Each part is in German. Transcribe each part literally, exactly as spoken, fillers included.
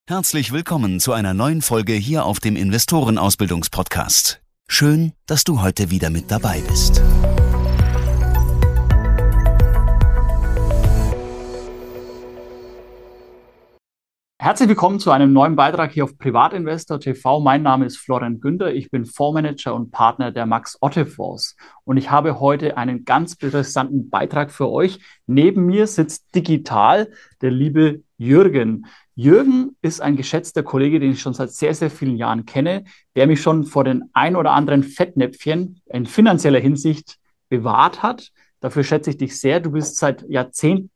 Herzlich willkommen zu einer neuen Folge hier auf dem Investorenausbildungspodcast. Schön, dass du heute wieder mit dabei bist. Herzlich willkommen zu einem neuen Beitrag hier auf Privatinvestor T V. Mein Name ist Florian Günther. Ich bin Fondsmanager und Partner der Max Otte Fonds. Und ich habe heute einen ganz interessanten Beitrag für euch. Neben mir sitzt digital der liebe Jürgen. Jürgen ist ein geschätzter Kollege, den ich schon seit sehr, sehr vielen Jahren kenne, der mich schon vor den ein oder anderen Fettnäpfchen in finanzieller Hinsicht bewahrt hat. Dafür schätze ich dich sehr. Du bist seit Jahrzehnten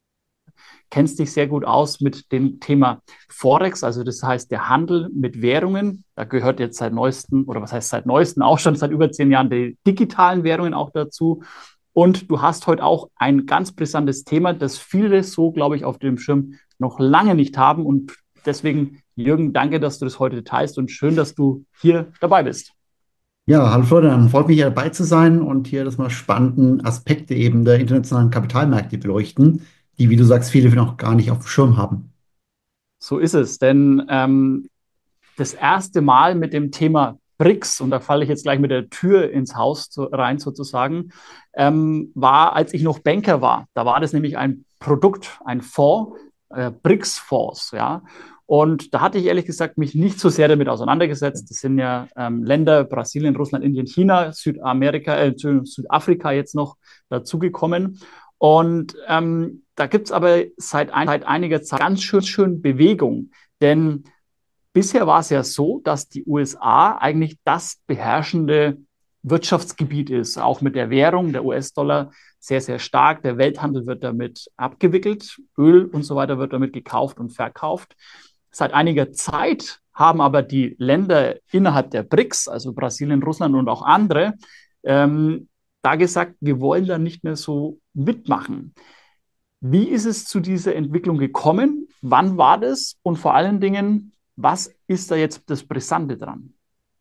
kennst dich sehr gut aus mit dem Thema Forex, also das heißt der Handel mit Währungen. Da gehört jetzt seit neuestem, oder was heißt seit neuestem, auch schon seit über zehn Jahren die digitalen Währungen auch dazu. Und du hast heute auch ein ganz brisantes Thema, das viele so, glaube ich, auf dem Schirm noch lange nicht haben. Und deswegen, Jürgen, danke, dass du das heute teilst und schön, dass du hier dabei bist. Ja, hallo Florian, freut mich hier dabei zu sein und hier das mal spannenden Aspekte eben der internationalen Kapitalmärkte beleuchten, die, wie du sagst, viele noch gar nicht auf dem Schirm haben. So ist es, denn ähm, das erste Mal mit dem Thema B R I C S, und da falle ich jetzt gleich mit der Tür ins Haus zu, rein sozusagen, ähm, war, als ich noch Banker war. Da war das nämlich ein Produkt, ein Fonds, äh, B R I C S-Fonds, ja. Und da hatte ich ehrlich gesagt mich nicht so sehr damit auseinandergesetzt. Das sind ja ähm, Länder, Brasilien, Russland, Indien, China, Südamerika, äh, Südafrika jetzt noch dazugekommen. Und ähm, da gibt es aber seit, ein, seit einiger Zeit ganz schön, schön Bewegung. Denn bisher war es ja so, dass die U S A eigentlich das beherrschende Wirtschaftsgebiet ist, auch mit der Währung, der U S-Dollar sehr, sehr stark. Der Welthandel wird damit abgewickelt, Öl und so weiter wird damit gekauft und verkauft. Seit einiger Zeit haben aber die Länder innerhalb der B R I C S, also Brasilien, Russland und auch andere, ähm, da gesagt, wir wollen da nicht mehr so mitmachen. Wie ist es zu dieser Entwicklung gekommen? Wann war das? Und vor allen Dingen, was ist da jetzt das Brisante dran?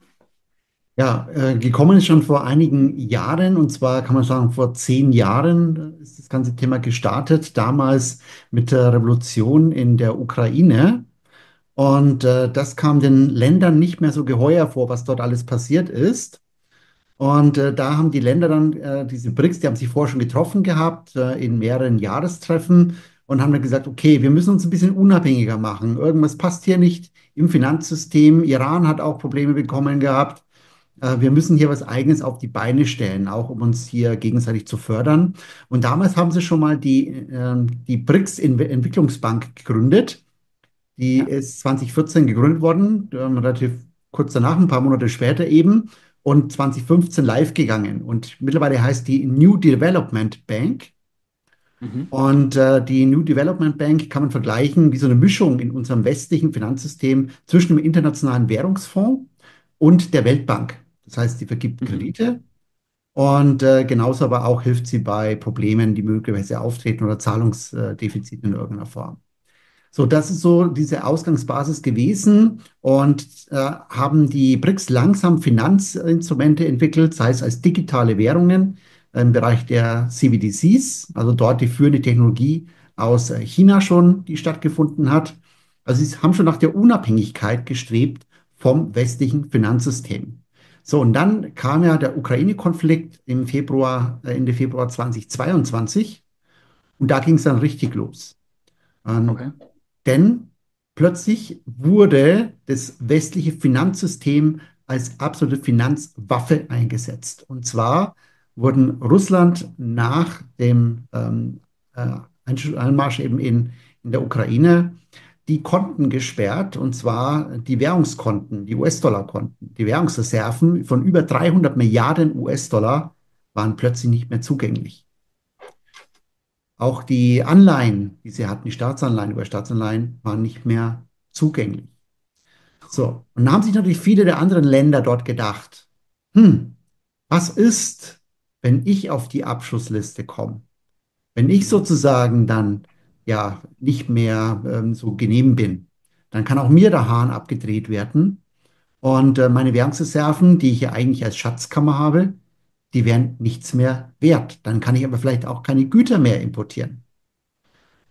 Ja, äh, gekommen ist schon vor einigen Jahren, und zwar kann man sagen, vor zehn Jahren ist das ganze Thema gestartet, damals mit der Revolution in der Ukraine. Und äh, das kam den Ländern nicht mehr so geheuer vor, was dort alles passiert ist. Und äh, da haben die Länder dann, äh, diese B R I C S, die haben sich vorher schon getroffen gehabt, äh, in mehreren Jahrestreffen und haben dann gesagt, okay, wir müssen uns ein bisschen unabhängiger machen. Irgendwas passt hier nicht im Finanzsystem. Iran hat auch Probleme bekommen gehabt. Äh, wir müssen hier was Eigenes auf die Beine stellen, auch um uns hier gegenseitig zu fördern. Und damals haben sie schon mal die, äh, die B R I C S-Entwicklungsbank gegründet. Die Ja. ist zwanzig vierzehn gegründet worden, ähm, relativ kurz danach, ein paar Monate später eben, und zwanzig fünfzehn live gegangen. Und mittlerweile heißt die New Development Bank. Mhm. Und äh, die New Development Bank kann man vergleichen wie so eine Mischung in unserem westlichen Finanzsystem zwischen dem Internationalen Währungsfonds und der Weltbank. Das heißt, sie vergibt Mhm. Kredite und äh, genauso aber auch hilft sie bei Problemen, die möglicherweise auftreten oder Zahlungsdefiziten in irgendeiner Form. So, das ist so diese Ausgangsbasis gewesen und äh, haben die B R I C S langsam Finanzinstrumente entwickelt, sei es als digitale Währungen im Bereich der C B D Cs, also dort die führende Technologie aus äh, China schon, die stattgefunden hat. Also sie haben schon nach der Unabhängigkeit gestrebt vom westlichen Finanzsystem. So, und dann kam ja der Ukraine-Konflikt im Februar, äh, Ende Februar zweitausendzweiundzwanzig und da ging es dann richtig los. Ähm, Okay. denn plötzlich wurde das westliche Finanzsystem als absolute Finanzwaffe eingesetzt. Und zwar wurden Russland nach dem ähm, äh, Einmarsch eben in, in der Ukraine die Konten gesperrt, und zwar die Währungskonten, die U S-Dollar-Konten. Die Währungsreserven von über dreihundert Milliarden U S-Dollar waren plötzlich nicht mehr zugänglich. Auch die Anleihen, die sie hatten, die Staatsanleihen über Staatsanleihen, waren nicht mehr zugänglich. So, und da haben sich natürlich viele der anderen Länder dort gedacht, hm, was ist, wenn ich auf die Abschlussliste komme? Wenn ich Mhm. sozusagen dann ja nicht mehr ähm, so genehm bin, dann kann auch mir der Hahn abgedreht werden. Und äh, meine Währungsreserven, die ich ja eigentlich als Schatzkammer habe, die wären nichts mehr wert. Dann kann ich aber vielleicht auch keine Güter mehr importieren.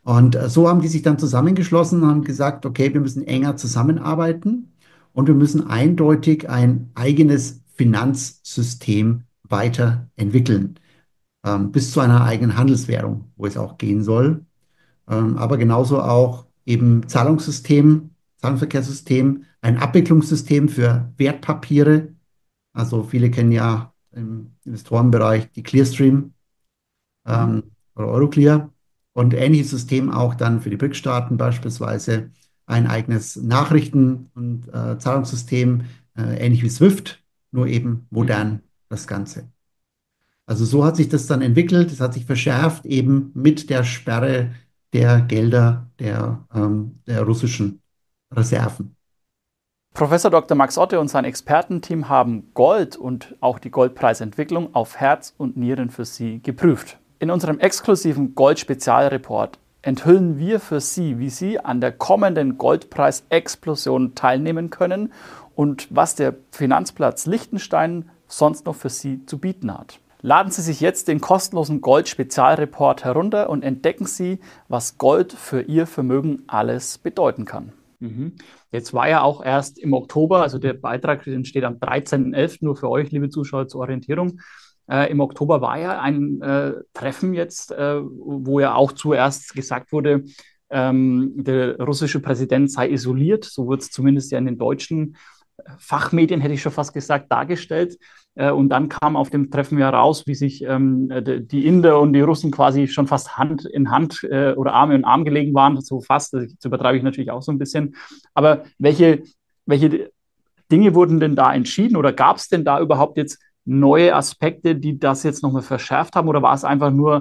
Und äh, so haben die sich dann zusammengeschlossen und haben gesagt, okay, wir müssen enger zusammenarbeiten und wir müssen eindeutig ein eigenes Finanzsystem weiterentwickeln, ähm, bis zu einer eigenen Handelswährung, wo es auch gehen soll. Ähm, aber genauso auch eben Zahlungssystem, Zahlungsverkehrssystem, ein Abwicklungssystem für Wertpapiere. Also viele kennen ja im Investorenbereich die Clearstream Mhm. ähm, oder Euroclear und ähnliches System auch dann für die B R I C-Staaten beispielsweise ein eigenes Nachrichten- und äh, Zahlungssystem, äh, ähnlich wie SWIFT, nur eben Mhm. modern das Ganze. Also so hat sich das dann entwickelt, es hat sich verschärft eben mit der Sperre der Gelder der, ähm, der russischen Reserven. Professor Doktor Max Otte und sein Expertenteam haben Gold und auch die Goldpreisentwicklung auf Herz und Nieren für Sie geprüft. In unserem exklusiven Gold-Spezialreport enthüllen wir für Sie, wie Sie an der kommenden Goldpreisexplosion teilnehmen können und was der Finanzplatz Liechtenstein sonst noch für Sie zu bieten hat. Laden Sie sich jetzt den kostenlosen Gold-Spezialreport herunter und entdecken Sie, was Gold für Ihr Vermögen alles bedeuten kann. Mhm. Jetzt war ja auch erst im Oktober, also der Beitrag entsteht am dreizehnten elften nur für euch, liebe Zuschauer, zur Orientierung. Äh, Im Oktober war ja ein äh, Treffen jetzt, äh, wo ja auch zuerst gesagt wurde, ähm, der russische Präsident sei isoliert. So wird es zumindest ja in den deutschen Fachmedien, hätte ich schon fast gesagt, dargestellt. Äh, und dann kam auf dem Treffen ja raus, wie sich ähm, die Inder und die Russen quasi schon fast Hand in Hand äh, oder Arm in Arm gelegen waren, so fast. Das übertreibe ich natürlich auch so ein bisschen. Aber welche, welche Dinge wurden denn da entschieden oder gab es denn da überhaupt jetzt neue Aspekte, die das jetzt nochmal verschärft haben oder war es einfach nur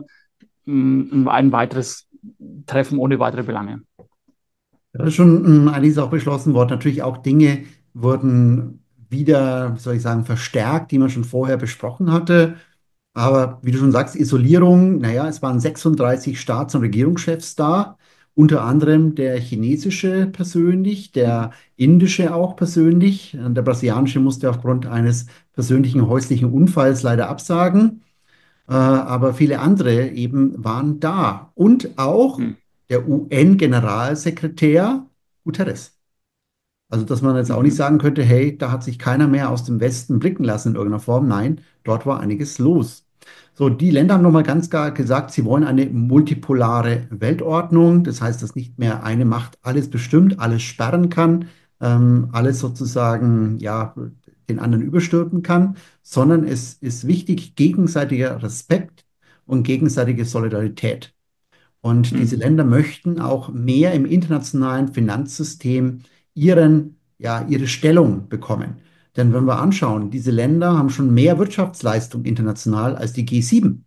mh, ein weiteres Treffen ohne weitere Belange? Das ist schon ähm, einiges auch beschlossen worden. Natürlich auch Dinge wurden wieder, wie soll ich sagen, verstärkt, die man schon vorher besprochen hatte. Aber wie du schon sagst, Isolierung, naja, es waren sechsunddreißig Staats- und Regierungschefs da, unter anderem der chinesische persönlich, der indische auch persönlich. Der brasilianische musste aufgrund eines persönlichen häuslichen Unfalls leider absagen. Äh, aber viele andere eben waren da. Und auch Hm. der U N-Generalsekretär Guterres. Also, dass man jetzt auch nicht Mhm. sagen könnte, hey, da hat sich keiner mehr aus dem Westen blicken lassen in irgendeiner Form. Nein, dort war einiges los. So, die Länder haben nochmal ganz klar gesagt, sie wollen eine multipolare Weltordnung. Das heißt, dass nicht mehr eine Macht alles bestimmt, alles sperren kann, ähm, alles sozusagen, ja, den anderen überstülpen kann, sondern es ist wichtig, gegenseitiger Respekt und gegenseitige Solidarität. Und diese Mhm. Länder möchten auch mehr im internationalen Finanzsystem ihren, ja, ihre Stellung bekommen. Denn wenn wir anschauen, diese Länder haben schon mehr Wirtschaftsleistung international als die G sieben,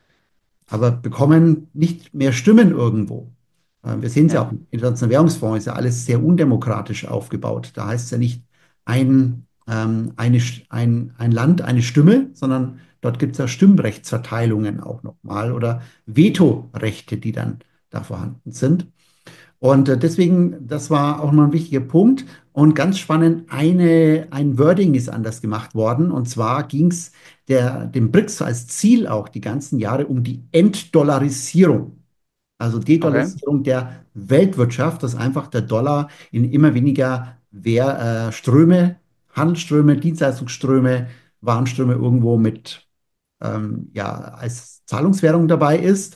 aber bekommen nicht mehr Stimmen irgendwo. Äh, Wir sehen es ja auch Ja. im Internationalen Währungsfonds, ist ja alles sehr undemokratisch aufgebaut. Da heißt es ja nicht ein, ähm, eine, ein, ein Land, eine Stimme, sondern dort gibt es ja Stimmrechtsverteilungen auch nochmal oder Vetorechte, die dann da vorhanden sind. Und äh, deswegen, das war auch mal ein wichtiger Punkt. Und ganz spannend, eine, ein Wording ist anders gemacht worden. Und zwar ging es dem B R I C S als Ziel auch die ganzen Jahre um die Entdollarisierung. Also Okay. Dedollarisierung der Weltwirtschaft, dass einfach der Dollar in immer weniger Wehr, äh, Ströme, Handelsströme, Dienstleistungsströme, Warenströme irgendwo mit ähm, ja, als Zahlungswährung dabei ist.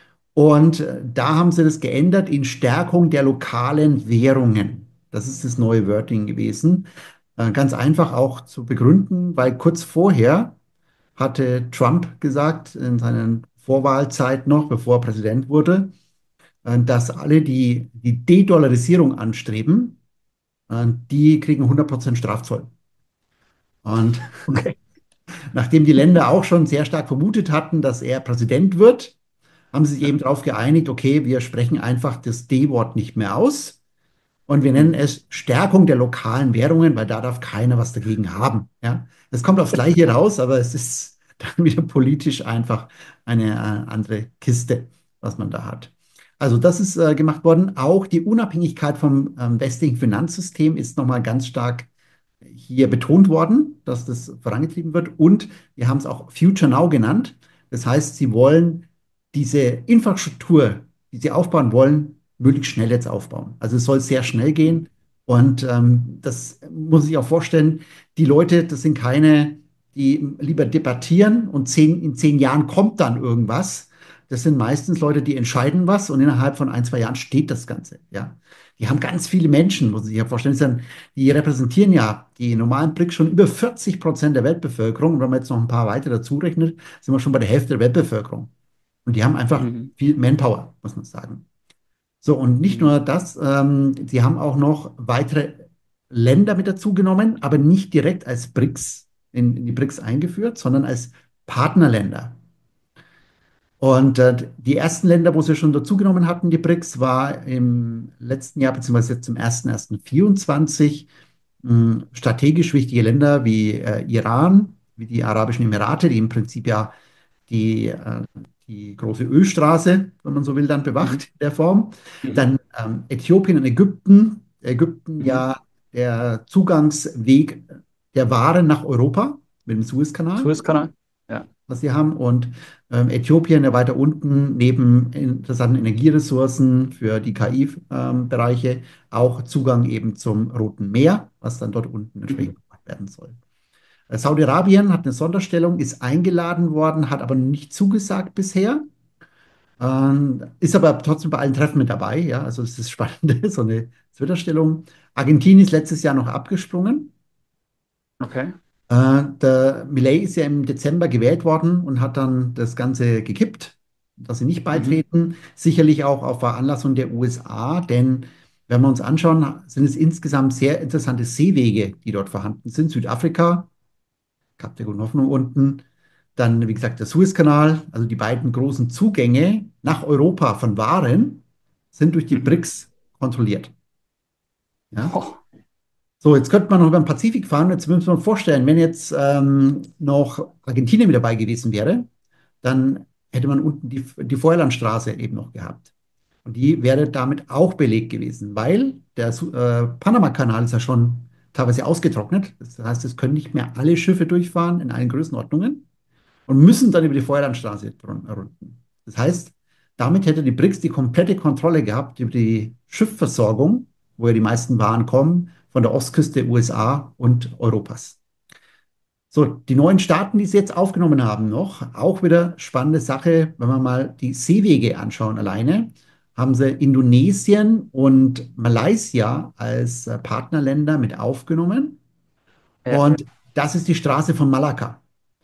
Und äh, da haben sie das geändert in Stärkung der lokalen Währungen. Das ist das neue Wording gewesen. Äh, Ganz einfach auch zu begründen, weil kurz vorher hatte Trump gesagt, in seiner Vorwahlzeit noch, bevor er Präsident wurde, äh, dass alle, die die De-Dollarisierung anstreben, äh, die kriegen hundert Prozent Strafzoll. Und Okay. nachdem die Länder auch schon sehr stark vermutet hatten, dass er Präsident wird, haben sie sich eben Ja. darauf geeinigt, okay, wir sprechen einfach das D-Wort nicht mehr aus und wir nennen Mhm. es Stärkung der lokalen Währungen, weil da darf keiner was dagegen haben. Ja? Es kommt aufs Gleiche raus, aber es ist dann wieder politisch einfach eine äh, andere Kiste, was man da hat. Also das ist äh, gemacht worden. Auch die Unabhängigkeit vom ähm, westlichen Finanzsystem ist nochmal ganz stark hier betont worden, dass das vorangetrieben wird. Und wir haben es auch Future Now genannt. Das heißt, sie wollen diese Infrastruktur die sie aufbauen wollen, möglichst schnell jetzt aufbauen. Also es soll sehr schnell gehen. Und ähm, das muss ich auch vorstellen, die Leute, das sind keine, die lieber debattieren und zehn, in zehn Jahren kommt dann irgendwas. Das sind meistens Leute, die entscheiden was und innerhalb von ein, zwei Jahren steht das Ganze. Ja. Die haben ganz viele Menschen, muss man sich ja vorstellen. Das sind- Die repräsentieren ja die normalen BRICS schon über vierzig Prozent der Weltbevölkerung. Und wenn man jetzt noch ein paar weitere dazu rechnet, sind wir schon bei der Hälfte der Weltbevölkerung. Und die haben einfach Mhm. viel Manpower, muss man sagen. So, und nicht Mhm. nur das, ähm, sie haben auch noch weitere Länder mit dazu genommen, aber nicht direkt als BRICS in, in die BRICS eingeführt, sondern als Partnerländer. Und äh, die ersten Länder, wo sie schon dazugenommen hatten, die BRICS, war im letzten Jahr, beziehungsweise jetzt zum ersten ersten vierundzwanzig, mh, strategisch wichtige Länder wie äh, Iran, wie die Arabischen Emirate, die im Prinzip ja die, äh, die große Ölstraße, wenn man so will, dann Mhm. bewacht in der Form. Mhm. Dann ähm, Äthiopien und Ägypten. Ägypten Mhm. ja der Zugangsweg der Waren nach Europa mit dem Suezkanal, Suezkanal? Ja. was sie haben. Und ähm, Äthiopien ja weiter unten neben interessanten Energieressourcen für die K I-Bereiche auch Zugang eben zum Roten Meer, was dann dort unten Mhm. entsprechend gemacht werden soll. Äh, Saudi-Arabien hat eine Sonderstellung, ist eingeladen worden, hat aber nicht zugesagt bisher. Ähm, ist aber trotzdem bei allen Treffen mit dabei. Ja, also es ist spannend, so eine Sonderstellung. Argentinien ist letztes Jahr noch abgesprungen. Okay. Äh, der Milei ist ja im Dezember gewählt worden und hat dann das Ganze gekippt, dass sie nicht Mhm. beitreten. Sicherlich auch auf Veranlassung der U S A, denn wenn wir uns anschauen, sind es insgesamt sehr interessante Seewege, die dort vorhanden sind. Südafrika, Kap der Guten Hoffnung unten. Dann, wie gesagt, der Suezkanal, also die beiden großen Zugänge nach Europa von Waren sind durch die Mhm. BRICS kontrolliert. Ja? Oh. So, jetzt könnte man noch über den Pazifik fahren. Jetzt müssen wir uns vorstellen, wenn jetzt ähm, noch Argentinien mit dabei gewesen wäre, dann hätte man unten die, die Feuerlandstraße eben noch gehabt. Und die wäre damit auch belegt gewesen, weil der Su- äh, Panama-Kanal ist ja schon teilweise ausgetrocknet. Das heißt, es können nicht mehr alle Schiffe durchfahren in allen Größenordnungen und müssen dann über die Feuerlandstraße runden. Das heißt, damit hätte die BRICS die komplette Kontrolle gehabt über die Schiffsversorgung, wo ja die meisten Waren kommen, von der Ostküste der U S A und Europas. So, die neuen Staaten, die sie jetzt aufgenommen haben, noch, auch wieder spannende Sache, wenn wir mal die Seewege anschauen alleine, haben sie Indonesien und Malaysia als äh, Partnerländer mit aufgenommen. Ja. Und das ist die Straße von Malakka.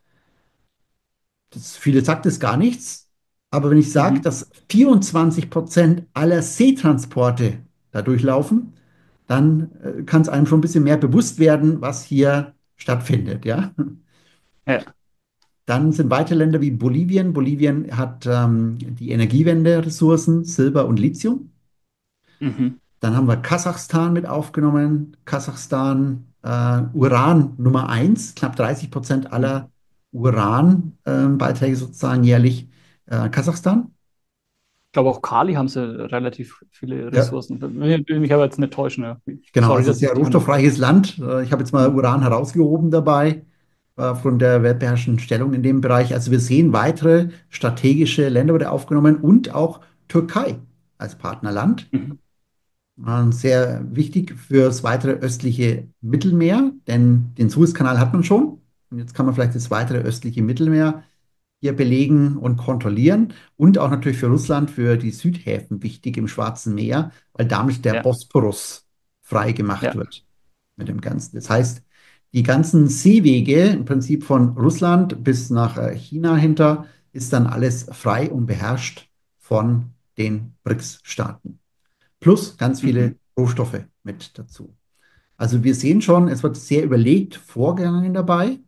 Das, viele sagt es gar nichts, aber wenn ich sage, Mhm. dass vierundzwanzig Prozent aller Seetransporte da durchlaufen, dann äh, kann es einem schon ein bisschen mehr bewusst werden, was hier stattfindet, ja. Ja. Dann sind weitere Länder wie Bolivien. Bolivien hat ähm, die Energiewende-Ressourcen, Silber und Lithium. Mhm. Dann haben wir Kasachstan mit aufgenommen. Kasachstan, äh, Uran Nummer eins, knapp dreißig Prozent Mhm. aller Uranbeiträge sozusagen jährlich äh, Kasachstan. Ich glaube, auch Kali haben sie relativ viele Ja, Ressourcen. Ich will mich aber jetzt nicht täuschen. Ja. genau, Sorry, also dass ich sehr dich unterbreche. rohstoffreiches Land. Äh, ich habe jetzt mal Mhm. Uran herausgehoben dabei, äh, aufgrund der weltbeherrschenden Stellung in dem Bereich. Also wir sehen weitere strategische Länder wurde aufgenommen und auch Türkei als Partnerland. Mhm. Äh, Sehr wichtig fürs weitere östliche Mittelmeer, denn den Suezkanal hat man schon. Und jetzt kann man vielleicht das weitere östliche Mittelmeer hier belegen und kontrollieren. Und auch natürlich für Russland, für die Südhäfen wichtig im Schwarzen Meer, weil damit der Ja. Bosporus frei gemacht Ja. wird mit dem Ganzen. Das heißt, die ganzen Seewege im Prinzip von Russland bis nach äh, China hinter ist dann alles frei und beherrscht von den BRICS-Staaten. Plus ganz Mhm. viele Rohstoffe mit dazu. Also wir sehen schon, es wird sehr überlegt vorgegangen dabei,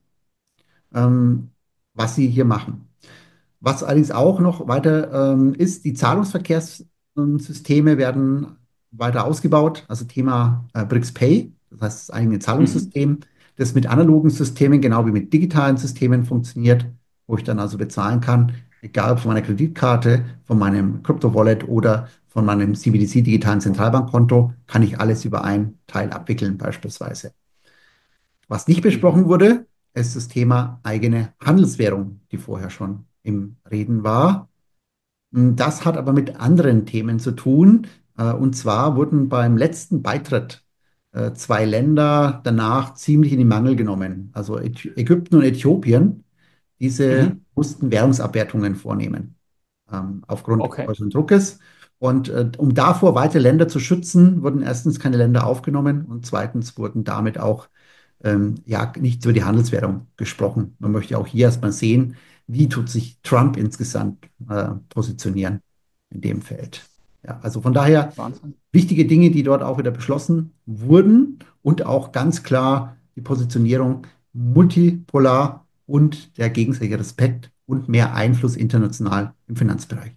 ähm, was sie hier machen. Was allerdings auch noch weiter ähm, ist, die Zahlungsverkehrssysteme werden weiter ausgebaut. Also Thema äh, BRICS Pay, das heißt das eigene Mhm. Zahlungssystem, das mit analogen Systemen genau wie mit digitalen Systemen funktioniert, wo ich dann also bezahlen kann, egal ob von meiner Kreditkarte, von meinem Crypto-Wallet oder von meinem C B D C digitalen Zentralbankkonto, kann ich alles über ein Teil abwickeln beispielsweise. Was nicht Mhm. besprochen wurde, ist das Thema eigene Handelswährung, die vorher schon im Reden war. Das hat aber mit anderen Themen zu tun. Äh, Und zwar wurden beim letzten Beitritt äh, zwei Länder danach ziemlich in den Mangel genommen. Also Äth- Ägypten und Äthiopien. Diese Mhm. mussten Währungsabwertungen vornehmen, ähm, aufgrund Okay, äußeren Druckes. Und äh, um davor weitere Länder zu schützen, wurden erstens keine Länder aufgenommen und zweitens wurden damit auch ähm, ja, nicht über die Handelswährung gesprochen. Man möchte auch hier erstmal sehen, wie tut sich Trump insgesamt äh, positionieren in dem Feld. Ja, also von daher Wahnsinn. wichtige Dinge, die dort auch wieder beschlossen wurden und auch ganz klar die Positionierung multipolar und der gegenseitige Respekt und mehr Einfluss international im Finanzbereich.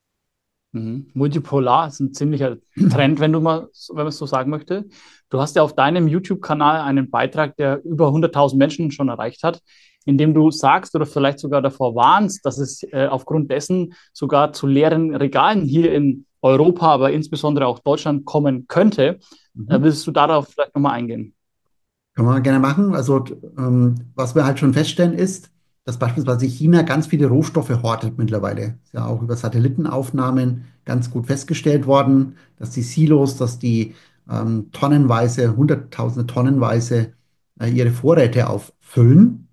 Mhm. Multipolar ist ein ziemlicher Trend, wenn du mal, so- wenn man es so sagen möchte. Du hast ja auf deinem YouTube-Kanal einen Beitrag, der über hunderttausend Menschen schon erreicht hat, in dem du sagst oder vielleicht sogar davor warnst, dass es äh, aufgrund dessen sogar zu leeren Regalen hier in Europa, aber insbesondere auch Deutschland kommen könnte. Äh, Mhm. willst du darauf vielleicht nochmal eingehen? Kann man gerne machen. Also, ähm, was wir halt schon feststellen ist, dass beispielsweise China ganz viele Rohstoffe hortet mittlerweile. Ist ja auch über Satellitenaufnahmen ganz gut festgestellt worden, dass die Silos, dass die ähm, tonnenweise, hunderttausende tonnenweise äh, ihre Vorräte auffüllen.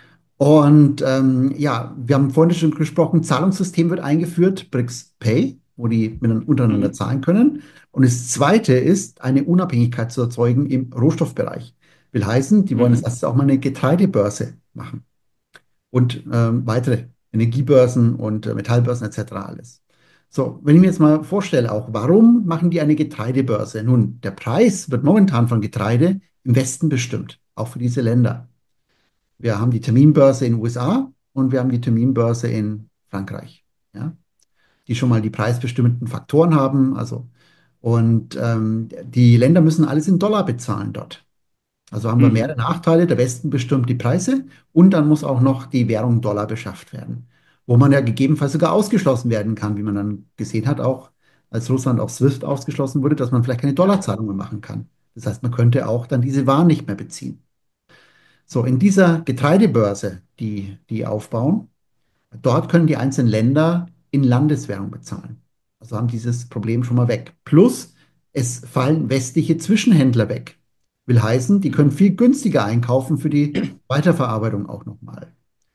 Und ähm, ja, wir haben vorhin schon gesprochen, Zahlungssystem wird eingeführt, BRICS Pay, wo die miteinander- untereinander Mhm. zahlen können. Und das Zweite ist, eine Unabhängigkeit zu erzeugen im Rohstoffbereich. Will heißen, die wollen als Mhm. erstes auch mal eine Getreidebörse machen und ähm, weitere Energiebörsen und äh, Metallbörsen et cetera alles. So, wenn ich mir jetzt mal vorstelle, auch warum machen die eine Getreidebörse? Nun, der Preis wird momentan von Getreide im Westen bestimmt, auch für diese Länder. Wir haben die Terminbörse in den U S A und wir haben die Terminbörse in Frankreich, ja, die schon mal die preisbestimmenden Faktoren haben. Also, und ähm, die Länder müssen alles in Dollar bezahlen dort. Also haben wir mehrere Mhm. Nachteile. Der Westen bestimmt die Preise und dann muss auch noch die Währung Dollar beschafft werden, wo man ja gegebenenfalls sogar ausgeschlossen werden kann, wie man dann gesehen hat, auch als Russland aus SWIFT ausgeschlossen wurde, dass man vielleicht keine Dollarzahlungen machen kann. Das heißt, man könnte auch dann diese Waren nicht mehr beziehen. So, in dieser Getreidebörse, die die aufbauen, dort können die einzelnen Länder in Landeswährung bezahlen. Also haben dieses Problem schon mal weg. Plus, es fallen westliche Zwischenhändler weg. Will heißen, die können Mhm. viel günstiger einkaufen für die Weiterverarbeitung auch nochmal.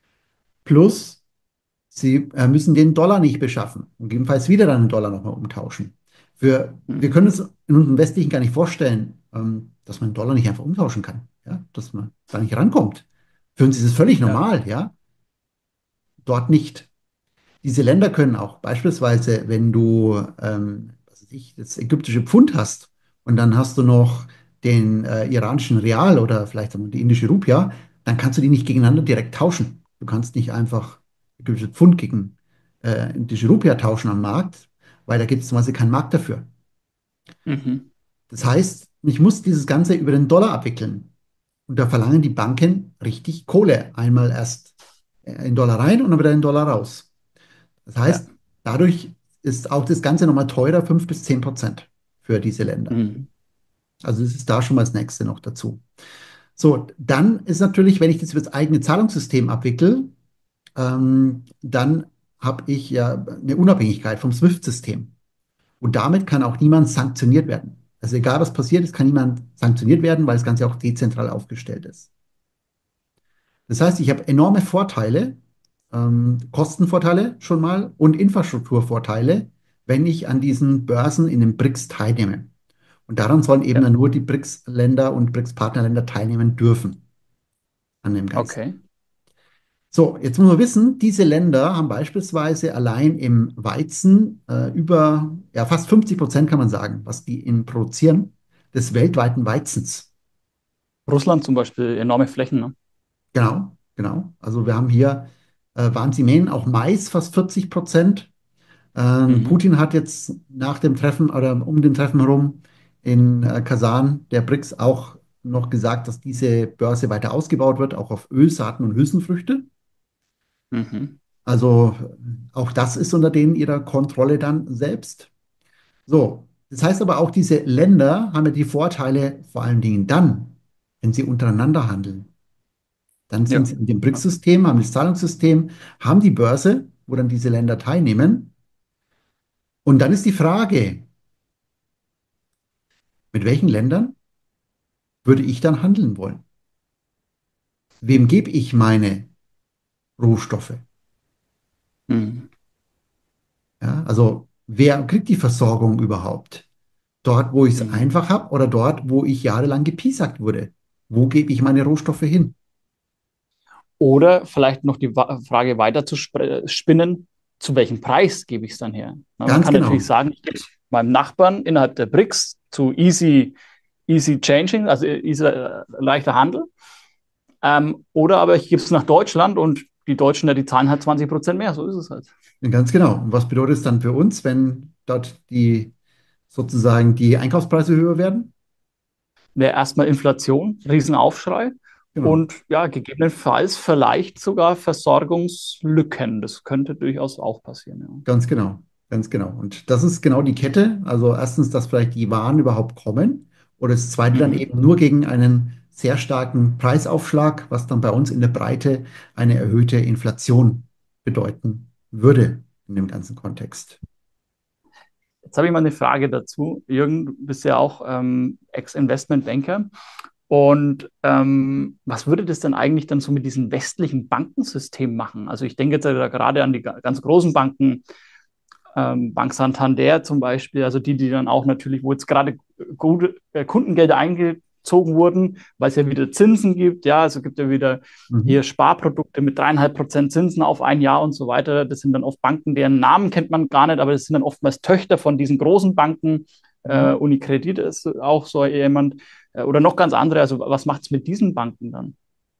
Plus, sie äh, müssen den Dollar nicht beschaffen und gegebenenfalls wieder dann den Dollar nochmal umtauschen. Für, wir Mhm. können uns in unserem Westlichen gar nicht vorstellen, ähm, dass man den Dollar nicht einfach umtauschen kann, ja? Dass man da nicht rankommt. Für uns ist es völlig Ja. normal, ja? Dort nicht. Diese Länder können auch beispielsweise, wenn du ähm, was weiß ich, das ägyptische Pfund hast und dann hast du noch den äh, iranischen Real oder vielleicht sagen wir, die indische Rupia, dann kannst du die nicht gegeneinander direkt tauschen. Du kannst nicht einfach ägyptische Pfund gegen äh, indische Rupia tauschen am Markt, weil da gibt es zum Beispiel keinen Markt dafür. Mhm. Das heißt, ich muss dieses Ganze über den Dollar abwickeln. Und da verlangen die Banken richtig Kohle. Einmal erst äh, in Dollar rein und dann wieder in Dollar raus. Das Ja. heißt, dadurch ist auch das Ganze nochmal teurer, fünf bis zehn Prozent für diese Länder. Mhm. Also es ist da schon mal das Nächste noch dazu. So, dann ist natürlich, wenn ich das über das eigene Zahlungssystem abwickle, ähm, dann habe ich ja eine Unabhängigkeit vom SWIFT-System. Und damit kann auch niemand sanktioniert werden. Also egal was passiert ist, kann niemand sanktioniert werden, weil das Ganze auch dezentral aufgestellt ist. Das heißt, ich habe enorme Vorteile, ähm, Kostenvorteile schon mal und Infrastrukturvorteile, wenn ich an diesen Börsen in den BRICS teilnehme. Und daran sollen eben Ja. dann nur die BRICS-Länder und BRICS-Partnerländer teilnehmen dürfen an dem Ganzen. Okay. So, jetzt muss man wissen, diese Länder haben beispielsweise allein im Weizen äh, über ja, fast fünfzig Prozent, kann man sagen, was die in produzieren, des weltweiten Weizens. Russland zum Beispiel, enorme Flächen, ne? Genau, genau. Also wir haben hier äh, Warnsimen, auch Mais fast vierzig Prozent. Ähm, Mhm. Putin hat jetzt nach dem Treffen oder um den Treffen herum in äh, Kasan der BRICS auch noch gesagt, dass diese Börse weiter ausgebaut wird, auch auf Ölsaaten und Hülsenfrüchte. Mhm. Also auch das ist unter denen ihrer Kontrolle dann selbst. So, das heißt aber auch, diese Länder haben ja die Vorteile vor allen Dingen dann, wenn sie untereinander handeln. Dann sind Ja. sie in dem BRICS-System, haben das Zahlungssystem, haben die Börse, wo dann diese Länder teilnehmen. Und dann ist die Frage, mit welchen Ländern würde ich dann handeln wollen? Wem gebe ich meine Rohstoffe? Mhm. Ja, also wer kriegt die Versorgung überhaupt? Dort, wo ich es Mhm. einfach habe oder dort, wo ich jahrelang gepiesackt wurde? Wo gebe ich meine Rohstoffe hin? Oder vielleicht noch die Wa- Frage weiter zu sp- spinnen, zu welchem Preis gebe ich es dann her? Na, man Ganz kann natürlich genau, sagen, ich gebe es meinem Nachbarn innerhalb der BRICS zu easy, easy changing, also easy, äh, leichter Handel. Ähm, oder aber ich gebe es nach Deutschland und die Deutschen, ja, die zahlen halt zwanzig Prozent mehr, so ist es halt. ganz genau. Und was bedeutet es dann für uns, wenn dort die sozusagen die Einkaufspreise höher werden? Wäre erstmal Inflation, Riesenaufschrei Genau. und ja, gegebenenfalls vielleicht sogar Versorgungslücken. Das könnte durchaus auch passieren. Ja. Ganz genau, ganz genau. Und das ist genau die Kette. Also erstens, dass vielleicht die Waren überhaupt kommen oder das zweite dann Mhm. eben nur gegen einen sehr starken Preisaufschlag, was dann bei uns in der Breite eine erhöhte Inflation bedeuten würde in dem ganzen Kontext. Jetzt habe ich mal eine Frage dazu. Jürgen, du bist ja auch ähm, Ex-Investmentbanker. Und ähm, was würde das denn eigentlich dann so mit diesem westlichen Bankensystem machen? Also ich denke jetzt ja gerade an die ga- ganz großen Banken, ähm, Bank Santander zum Beispiel, also die, die dann auch natürlich, wo jetzt gerade gute äh, Kundengelder eingezogen wurden, weil es ja wieder Zinsen gibt, ja, also gibt ja wieder Mhm. hier Sparprodukte mit dreieinhalb Prozent Zinsen auf ein Jahr und so weiter. Das sind dann oft Banken, deren Namen kennt man gar nicht, aber das sind dann oftmals Töchter von diesen großen Banken. Äh, Mhm. Unicredit ist auch so jemand äh, oder noch ganz andere. Also was macht es mit diesen Banken dann?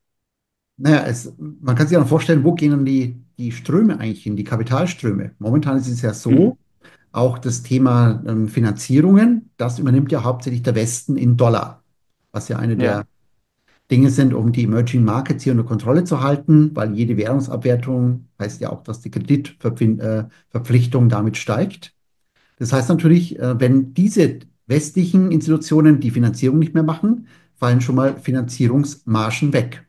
Naja, es, man kann sich auch vorstellen, wo gehen dann die, die Ströme eigentlich hin, die Kapitalströme. Momentan ist es ja Mhm. so, auch das Thema ähm, Finanzierungen, das übernimmt ja hauptsächlich der Westen in Dollar, was ja eine Ja. der Dinge sind, um die Emerging Markets hier unter Kontrolle zu halten, weil jede Währungsabwertung heißt ja auch, dass die Kreditverpflichtung damit steigt. Das heißt natürlich, äh, wenn diese westlichen Institutionen die Finanzierung nicht mehr machen, fallen schon mal Finanzierungsmargen weg.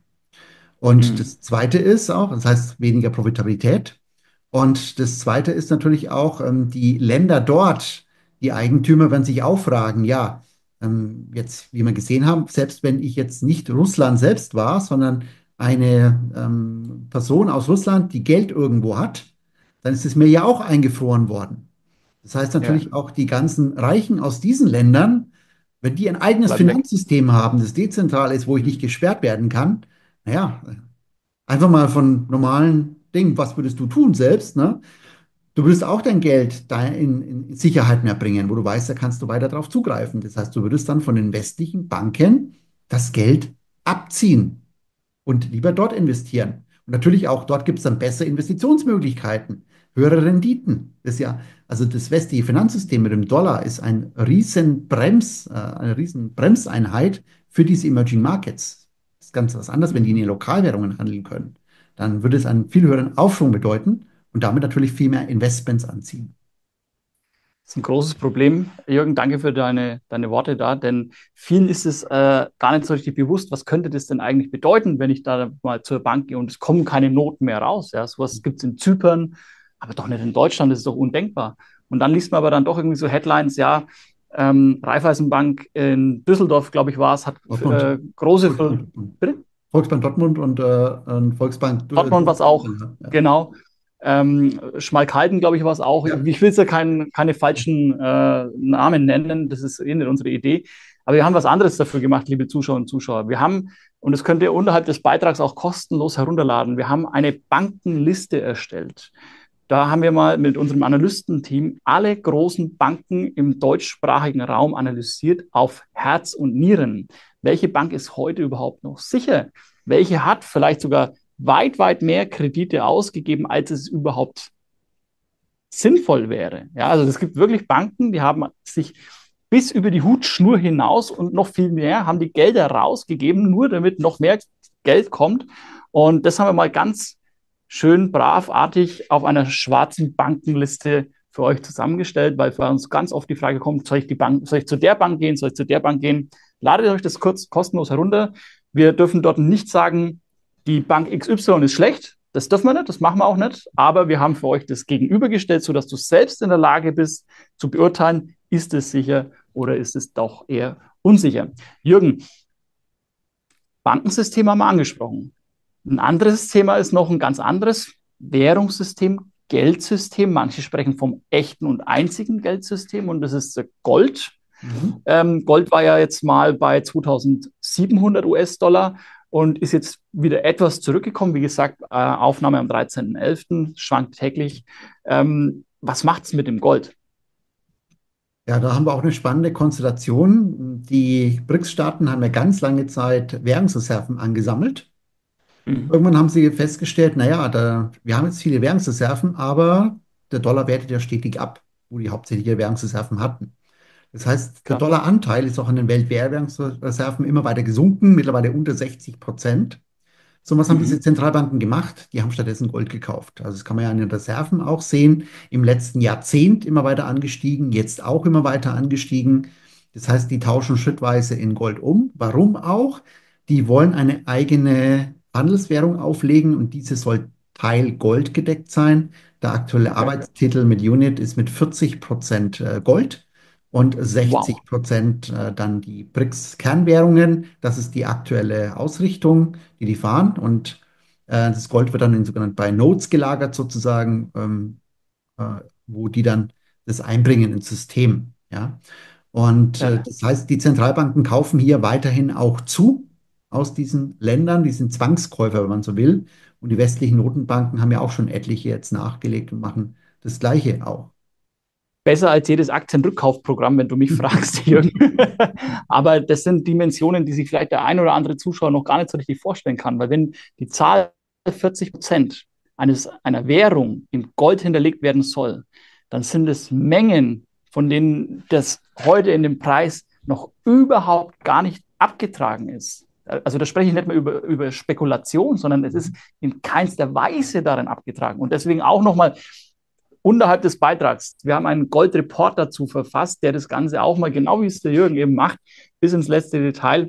Und Mhm. das Zweite ist auch, das heißt weniger Profitabilität. Und das Zweite ist natürlich auch, ähm, die Länder dort, die Eigentümer werden sich auch fragen, ja, ähm, jetzt, wie wir gesehen haben, selbst wenn ich jetzt nicht Russland selbst war, sondern eine ähm, Person aus Russland, die Geld irgendwo hat, dann ist es mir ja auch eingefroren worden. Das heißt Ja. natürlich auch die ganzen Reichen aus diesen Ländern, wenn die ein eigenes Bleiben weg. Finanzsystem haben, das dezentral ist, wo ich nicht Mhm. gesperrt werden kann, naja, einfach mal von normalen Dingen, was würdest du tun selbst, ne? Du würdest auch dein Geld da in, in Sicherheit mehr bringen, wo du weißt, da kannst du weiter drauf zugreifen. Das heißt, du würdest dann von den westlichen Banken das Geld abziehen und lieber dort investieren. Und natürlich auch dort gibt es dann bessere Investitionsmöglichkeiten, höhere Renditen. Das ist ja, also das westliche Finanzsystem mit dem Dollar ist ein riesen Brems, äh, eine riesen Bremseinheit für diese Emerging Markets. Das ist ganz was anderes, wenn die in Mhm. den Lokalwährungen handeln können. Dann würde es einen viel höheren Aufschwung bedeuten und damit natürlich viel mehr Investments anziehen. Das ist ein großes Problem. Jürgen, danke für deine, deine Worte da, denn vielen ist es äh, gar nicht so richtig bewusst, was könnte das denn eigentlich bedeuten, wenn ich da mal zur Bank gehe und es kommen keine Noten mehr raus. Ja, sowas gibt es in Zypern, aber doch nicht in Deutschland, das ist doch undenkbar. Und dann liest man aber dann doch irgendwie so Headlines, ja, ähm, Raiffeisenbank in Düsseldorf, glaube ich, war es, hat Dortmund, äh, große, Ver Volksbank, bitte? Volksbank Dortmund und, äh, und Volksbank äh, Dortmund war es auch, ja. genau. Ähm, Schmalkalden, glaube ich, war es auch. Ja. Ich will jetzt ja kein, keine falschen äh, Namen nennen, das ist eh nicht unsere Idee. Aber wir haben was anderes dafür gemacht, liebe Zuschauer und Zuschauer. Wir haben, und das könnt ihr unterhalb des Beitrags auch kostenlos herunterladen, wir haben eine Bankenliste erstellt. Da haben wir mal mit unserem Analystenteam alle großen Banken im deutschsprachigen Raum analysiert auf Herz und Nieren. Welche Bank ist heute überhaupt noch sicher? Welche hat vielleicht sogar weit, weit mehr Kredite ausgegeben, als es überhaupt sinnvoll wäre? Ja, also es gibt wirklich Banken, die haben sich bis über die Hutschnur hinaus und noch viel mehr haben die Gelder rausgegeben, nur damit noch mehr Geld kommt. Und das haben wir mal ganz schön bravartig auf einer schwarzen Bankenliste für euch zusammengestellt, weil für uns ganz oft die Frage kommt, soll ich, die Bank, soll ich zu der Bank gehen, soll ich zu der Bank gehen? Ladet euch das kurz kostenlos herunter. Wir dürfen dort nicht sagen, die Bank X Y ist schlecht, das dürfen wir nicht, das machen wir auch nicht, aber wir haben für euch das gegenübergestellt, sodass du selbst in der Lage bist zu beurteilen, ist es sicher oder ist es doch eher unsicher. Jürgen, Bankensystem haben wir angesprochen. Ein anderes Thema ist noch ein ganz anderes, Währungssystem, Geldsystem. Manche sprechen vom echten und einzigen Geldsystem und das ist Gold. Mhm. Ähm, Gold war ja jetzt mal bei zweitausendsiebenhundert US-Dollar und ist jetzt wieder etwas zurückgekommen. Wie gesagt, äh, Aufnahme am dreizehnten elften, schwankt täglich. Ähm, was macht es mit dem Gold? Ja, da haben wir auch eine spannende Konstellation. Die B R I C S-Staaten haben ja ganz lange Zeit Währungsreserven angesammelt. Mhm. Irgendwann haben sie festgestellt, naja, da, wir haben jetzt viele Währungsreserven, aber der Dollar wertet ja stetig ab, wo die hauptsächliche Währungsreserven hatten. Das heißt, der Dollaranteil ist auch an den Weltwährungsreserven immer weiter gesunken, mittlerweile unter sechzig Prozent. So, was haben mhm. diese Zentralbanken gemacht? Die haben stattdessen Gold gekauft. Also das kann man ja an den Reserven auch sehen. Im letzten Jahrzehnt immer weiter angestiegen, jetzt auch immer weiter angestiegen. Das heißt, die tauschen schrittweise in Gold um. Warum auch? Die wollen eine eigene Handelswährung auflegen und diese soll Teil Gold gedeckt sein. Der aktuelle okay. Arbeitstitel mit Unit ist mit vierzig Prozent Gold und sechzig Prozent wow. dann die B R I C S-Kernwährungen. Das ist die aktuelle Ausrichtung, die die fahren. Und äh, das Gold wird dann in sogenannten bei Notes gelagert sozusagen, ähm, äh, wo die dann das einbringen ins System. Ja? Und ja. Äh, das heißt, die Zentralbanken kaufen hier weiterhin auch zu aus diesen Ländern. Die sind Zwangskäufer, wenn man so will. Und die westlichen Notenbanken haben ja auch schon etliche jetzt nachgelegt und machen das Gleiche auch. Besser als jedes Aktienrückkaufprogramm, wenn du mich fragst, Jürgen. Aber das sind Dimensionen, die sich vielleicht der ein oder andere Zuschauer noch gar nicht so richtig vorstellen kann. Weil wenn die Zahl vierzig Prozent eines, einer Währung in Gold hinterlegt werden soll, dann sind es Mengen, von denen das heute in dem Preis noch überhaupt gar nicht abgetragen ist. Also da spreche ich nicht mehr über, über Spekulation, sondern es ist in keinster Weise darin abgetragen. Und deswegen auch nochmal unterhalb des Beitrags. Wir haben einen Gold-Report dazu verfasst, der das Ganze auch mal, genau wie es der Jürgen eben macht, bis ins letzte Detail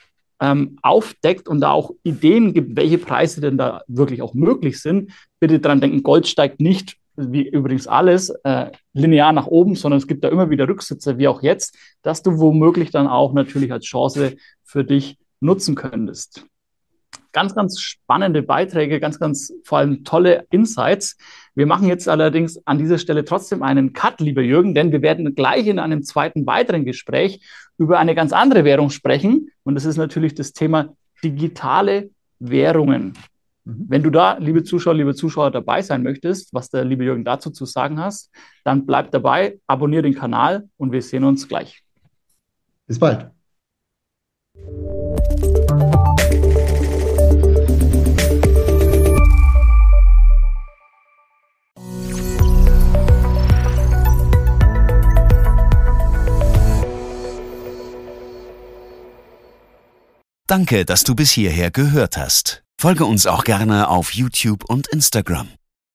ähm, aufdeckt und da auch Ideen gibt, welche Preise denn da wirklich auch möglich sind. Bitte dran denken, Gold steigt nicht, wie übrigens alles, äh, linear nach oben, sondern es gibt da immer wieder Rücksitzer, wie auch jetzt, dass du womöglich dann auch natürlich als Chance für dich nutzen könntest. Ganz, ganz spannende Beiträge, ganz, ganz vor allem tolle Insights. Wir machen jetzt allerdings an dieser Stelle trotzdem einen Cut, lieber Jürgen, denn wir werden gleich in einem zweiten weiteren Gespräch über eine ganz andere Währung sprechen. Und das ist natürlich das Thema digitale Währungen. Mhm. Wenn du da, liebe Zuschauer, liebe Zuschauer, dabei sein möchtest, was der liebe Jürgen dazu zu sagen hast, dann bleib dabei, abonniere den Kanal und wir sehen uns gleich. Bis bald. Danke, dass du bis hierher gehört hast. Folge uns auch gerne auf YouTube und Instagram.